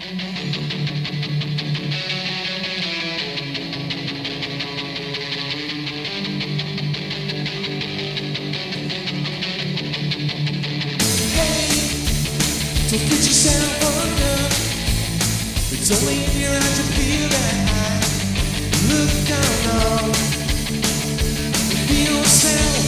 Don't get yourself undone. It's only in your eyes you feel that I look down on. Feel yourself.